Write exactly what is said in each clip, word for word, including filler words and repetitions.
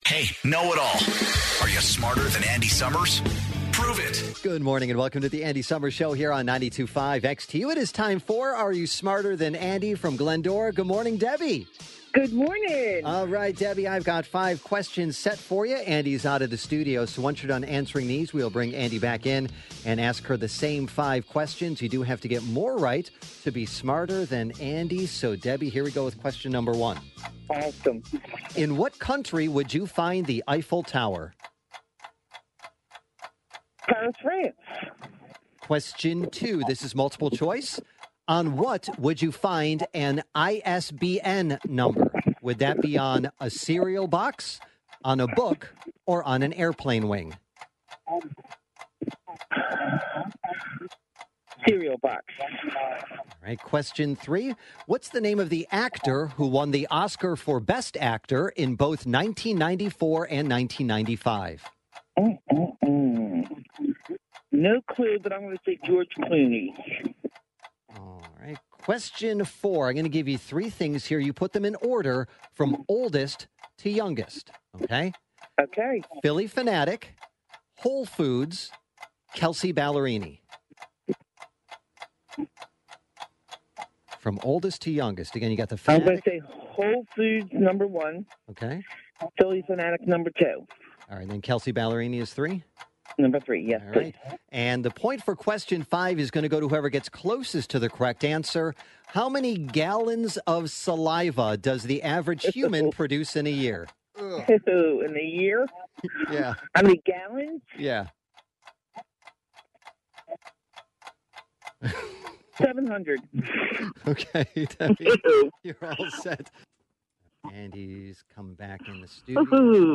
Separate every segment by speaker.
Speaker 1: Hey, know-it-all. Are you smarter than Andy Summers? Prove it.
Speaker 2: Good morning and welcome to the Andy Summers Show here on ninety-two point five X T U. It is time for Are You Smarter Than Andy from Glendora. Good morning, Debbie.
Speaker 3: Good morning.
Speaker 2: All right, Debbie, I've got five questions set for you. Andy's out of the studio, so once you're done answering these, we'll bring Andy back in and ask her the same five questions. You do have to get more right to be smarter than Andy. So, Debbie, here we go with question number one.
Speaker 3: Awesome.
Speaker 2: In what country would you find the Eiffel Tower?
Speaker 3: Paris, France.
Speaker 2: Question two. This is multiple choice. On what would you find an I S B N number? Would that be on a cereal box, on a book, or on an airplane wing?
Speaker 3: Cereal box.
Speaker 2: All right. Question three. What's the name of the actor who won the Oscar for Best Actor in both nineteen ninety-four and nineteen ninety-five?
Speaker 3: Mm-mm-mm. No clue, but I'm going to say George Clooney.
Speaker 2: All right. Question four. I'm going to give you three things here. You put them in order from oldest to youngest. Okay?
Speaker 3: Okay.
Speaker 2: Philly Fanatic, Whole Foods, Kelsey Ballerini. From oldest to youngest. Again, you got the
Speaker 3: I'm going
Speaker 2: Fanatic.
Speaker 3: to say Whole Foods number one,
Speaker 2: Okay.
Speaker 3: Philly Fanatic number two,
Speaker 2: All right. Then Kelsey Ballerini is three.
Speaker 3: number three. Yes,
Speaker 2: All
Speaker 3: please.
Speaker 2: right. And the point for question five is going to go to whoever gets closest to the correct answer. How many gallons of saliva does the average human produce in a year?
Speaker 3: Ooh, in a year?
Speaker 2: Yeah.
Speaker 3: How many gallons?
Speaker 2: Yeah.
Speaker 3: seven hundred.
Speaker 2: Okay, Debbie, you're all set. Andy's come back in the studio.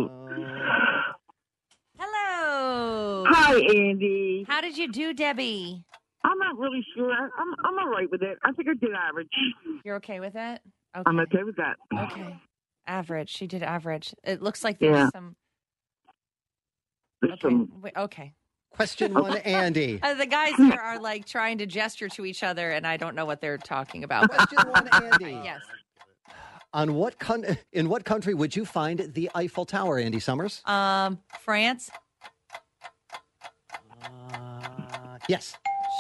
Speaker 4: Hello.
Speaker 5: Hi, Andy.
Speaker 4: How did you do, Debbie?
Speaker 5: I'm not really sure. I'm I'm all right with it. I think I did average.
Speaker 4: You're okay with it? Okay.
Speaker 5: I'm okay with that.
Speaker 4: Okay. Average. She did average. It looks like there's
Speaker 5: Yeah.
Speaker 4: some.
Speaker 5: There's
Speaker 4: Okay.
Speaker 5: some.
Speaker 4: Wait, okay.
Speaker 2: Question one, Andy.
Speaker 4: Uh, the guys here are like trying to gesture to each other, and I don't know what they're talking about.
Speaker 2: Question one, Andy.
Speaker 4: Yes.
Speaker 2: On what con- in what country would you find the Eiffel Tower, Andy Summers?
Speaker 4: Um, France.
Speaker 2: Uh, yes.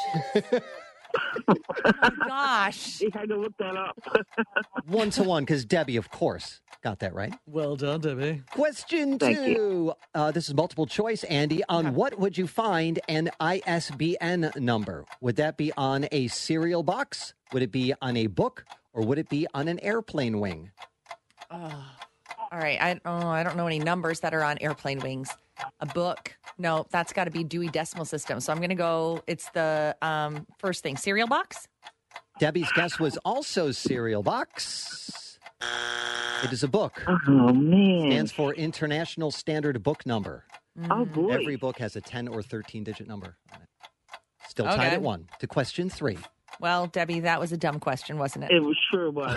Speaker 4: Oh my gosh.
Speaker 5: You had to look that up.
Speaker 2: One to one, because Debbie, of course, got that right.
Speaker 6: Well done, Debbie.
Speaker 2: Question
Speaker 5: Thank
Speaker 2: two. Uh, this is multiple choice, Andy. On what would you find an I S B N number? Would that be on a cereal box? Would it be on a book? Or would it be on an airplane wing?
Speaker 4: Oh. All right. I oh, I don't know any numbers that are on airplane wings. A book. No, that's got to be Dewey Decimal System. So I'm going to go, it's the um, first thing. Cereal box?
Speaker 2: Debbie's guess was also cereal box. It is a book.
Speaker 5: Oh, man.
Speaker 2: Stands for International Standard Book Number.
Speaker 5: Oh, boy.
Speaker 2: Every book has a ten or thirteen digit number on it. Still tied
Speaker 4: Okay.
Speaker 2: at one. To question three.
Speaker 4: Well, Debbie, that was a dumb question, wasn't it?
Speaker 5: It was sure was.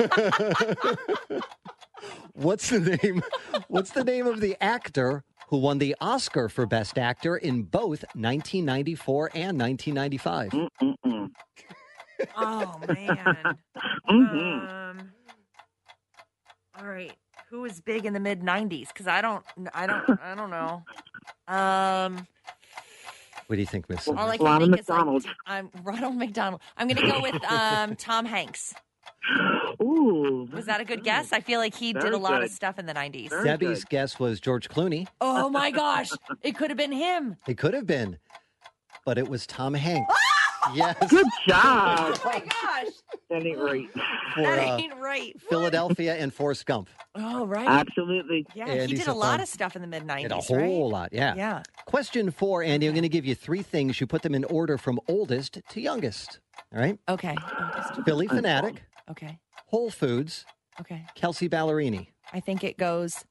Speaker 2: What's the name? What's the name of the actor who won the Oscar for Best Actor in both nineteen ninety-four and nineteen ninety-five?
Speaker 5: Mm-mm-mm.
Speaker 4: Oh, man.
Speaker 5: Mhm.
Speaker 4: Um, all right. Who was big in the mid nineties? Because I don't, I don't, I don't know. Um,
Speaker 2: What do you think, Miss?
Speaker 4: all I can
Speaker 5: Ronald
Speaker 4: think is like,
Speaker 5: McDonald.
Speaker 4: I'm Ronald McDonald. I'm going to go with um, Tom Hanks.
Speaker 5: Ooh.
Speaker 4: Was that a good guess? I feel like he did
Speaker 5: Very
Speaker 4: a lot of
Speaker 5: good.
Speaker 4: stuff in the nineties.
Speaker 5: Very
Speaker 2: Debbie's
Speaker 5: good.
Speaker 2: guess was George Clooney.
Speaker 4: Oh my gosh. It could have been him.
Speaker 2: It could have been, but it was Tom Hanks. Yes.
Speaker 5: Good job.
Speaker 4: Oh my gosh.
Speaker 5: That ain't right.
Speaker 2: For
Speaker 4: That
Speaker 2: uh,
Speaker 4: ain't right.
Speaker 2: Philadelphia and Forrest Gump.
Speaker 4: Oh, right.
Speaker 5: Absolutely.
Speaker 4: Yeah,
Speaker 2: Andy
Speaker 4: he did a lot
Speaker 2: Safran.
Speaker 4: of stuff in the mid
Speaker 2: Did
Speaker 4: nineties,
Speaker 2: a
Speaker 4: right?
Speaker 2: whole lot, yeah.
Speaker 4: Yeah.
Speaker 2: Question four, Andy. I'm going to give you three things. You put them in order from oldest to youngest. All right.
Speaker 4: Okay. Oldest.
Speaker 2: Philly Fanatic,
Speaker 4: Okay.
Speaker 2: Whole Foods,
Speaker 4: Okay.
Speaker 2: Kelsey Ballerini.
Speaker 4: I think it goes.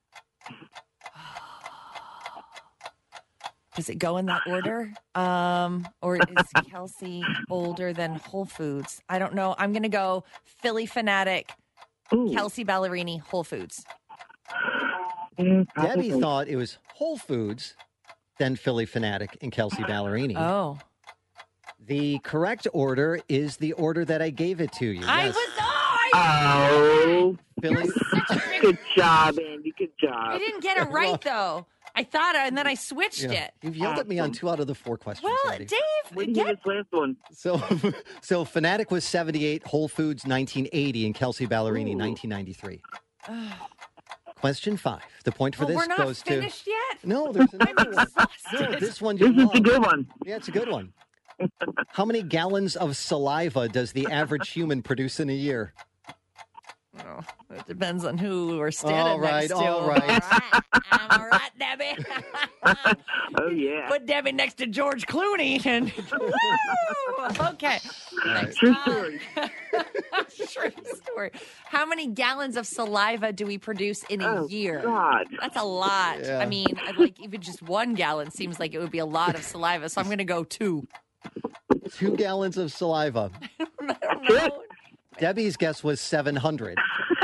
Speaker 4: Does it go in that order? Um, or is Kelsey older than Whole Foods? I don't know. I'm going to go Philly Fanatic,
Speaker 5: Ooh.
Speaker 4: Kelsey Ballerini, Whole Foods.
Speaker 5: Mm,
Speaker 2: Debbie
Speaker 5: probably.
Speaker 2: thought it was Whole Foods, then Philly Fanatic and Kelsey Ballerini.
Speaker 4: Oh.
Speaker 2: The correct order is the order that I gave it to you.
Speaker 4: I
Speaker 2: Yes.
Speaker 4: was. Oh, I,
Speaker 5: Oh.
Speaker 2: Philly.
Speaker 5: Good job, Andy. Good job.
Speaker 4: I didn't get it right, though. I thought, and then I switched
Speaker 2: Yeah.
Speaker 4: it.
Speaker 2: You've yelled at me on two out of the four questions.
Speaker 4: Well,
Speaker 2: Andy.
Speaker 4: Dave,
Speaker 5: What did you
Speaker 4: get
Speaker 5: get this last one?
Speaker 2: So, so Fanatic was seventy-eight, Whole Foods nineteen eighty, and Kelsey Ballerini nineteen ninety-three. Question five. The point for
Speaker 4: well,
Speaker 2: this
Speaker 4: we're not
Speaker 2: goes to
Speaker 4: finished yet.
Speaker 2: no. There's another
Speaker 4: I'm
Speaker 2: one.
Speaker 4: exhausted.
Speaker 2: No, this one you
Speaker 5: This is
Speaker 2: love.
Speaker 5: a good one.
Speaker 2: Yeah, it's a good one. How many gallons of saliva does the average human produce in a year?
Speaker 4: Oh, it depends on who we're standing
Speaker 2: All right,
Speaker 4: next to.
Speaker 2: all right.
Speaker 4: All right. I'm all right, Debbie.
Speaker 5: Oh, yeah.
Speaker 4: Put Debbie next to George Clooney. And woo! Okay. Next.
Speaker 5: True
Speaker 4: Uh,
Speaker 5: story.
Speaker 4: True story. How many gallons of saliva do we produce in a
Speaker 5: Oh,
Speaker 4: year?
Speaker 5: God.
Speaker 4: That's a lot.
Speaker 2: Yeah.
Speaker 4: I mean, like even just one gallon seems like it would be a lot of saliva. So I'm going to go two.
Speaker 2: Two gallons of saliva.
Speaker 4: I don't know.
Speaker 2: Debbie's guess was seven hundred.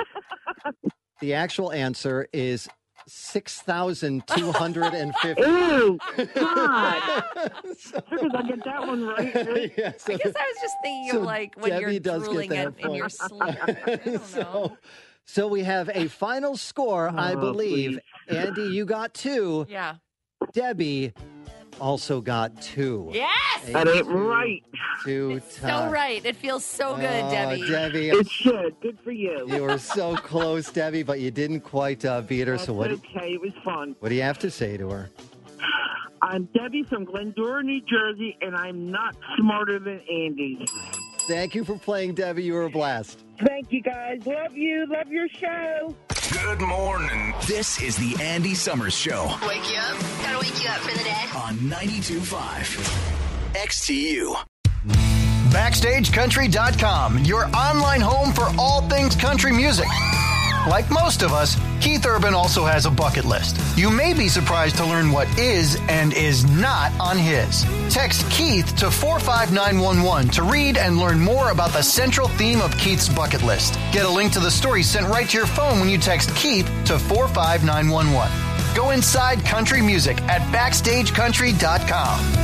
Speaker 2: The actual answer is six thousand two hundred fifty.
Speaker 5: Ew, God. Because I get that one right. right?
Speaker 2: Yeah, so
Speaker 4: I guess I was just thinking
Speaker 2: so
Speaker 4: of like when
Speaker 2: Debbie
Speaker 4: you're
Speaker 2: does get
Speaker 4: drooling
Speaker 2: that
Speaker 4: in, in your
Speaker 2: point.
Speaker 4: sleep. I don't know.
Speaker 2: so, so we have a final score, I
Speaker 5: Oh,
Speaker 2: believe.
Speaker 5: please.
Speaker 2: Andy, you got two.
Speaker 4: Yeah.
Speaker 2: Debbie also got two.
Speaker 4: Yes.
Speaker 5: That ain't right.
Speaker 2: Two
Speaker 4: So
Speaker 2: tie.
Speaker 4: right. It feels so good,
Speaker 2: Oh,
Speaker 4: Debbie.
Speaker 2: Debbie,
Speaker 5: It should. Good for you.
Speaker 2: you were so close, Debbie, but you didn't quite uh, beat her.
Speaker 5: That's
Speaker 2: So what? Do,
Speaker 5: okay. It was fun.
Speaker 2: what do you have to say to her?
Speaker 5: I'm Debbie from Glendora, New Jersey, and I'm not smarter than Andy.
Speaker 2: Thank you for playing, Debbie. You were a blast.
Speaker 5: Thank you, guys. Love you. Love your show.
Speaker 1: Good morning. This is the Andy Summers Show
Speaker 6: Wake you up. Gotta wake you up for the day.
Speaker 1: on ninety-two point five X T U.
Speaker 7: Backstage Country dot com, your online home for all things country music. Like most of us, Keith Urban also has a bucket list. You may be surprised to learn what is and is not on his. Text Keith to four five nine one one to read and learn more about the central theme of Keith's bucket list. Get a link to the story sent right to your phone when you text Keith to four five nine one one. Go inside country music at Backstage Country dot com.